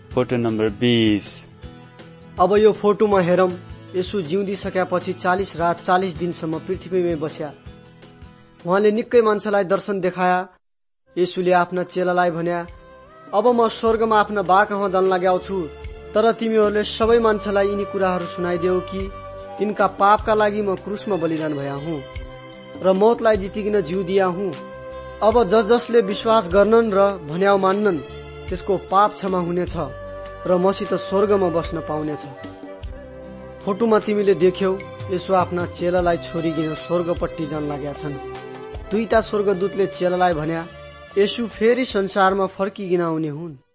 Photo number 20। अब यो फोटोमा हेरौं, यसु जिउँदिसकेपछि 40 रात 40 दिनसम्म पृथ्वीमै बस्या। उहाँले निकै मान्छेलाई दर्शन देखाया। यसुले आफ्ना चेलालाई भन्या, अब म स्वर्गमा आफ्ना बा कहाँ जान लाग्याउ छु, तर तिमीहरूले सबै मान्छेलाई यिनी कुराहरू सुनाइदेऊ कि तिनका पापका लागि म क्रुसमा बलिदान भया हुँ र मौतलाई जितिकिन जिउ दिया हुँ। अब जसले विश्वास गर्नन् र भन्याउ मान्नन् त्यसको पाप क्षमा हुनेछ र मसित स्वर्गमा बस्न पाउनेछ। फोटोमा तिमीले देख्यौ, यसो आफ्ना चेलालाई छोडिकिन स्वर्गपट्टि जान लाग्या छन्। दुईटा स्वर्गदूतले चेलालाई भन्या, यसु फेरि संसारमा फर्किकिन आउने हुन्।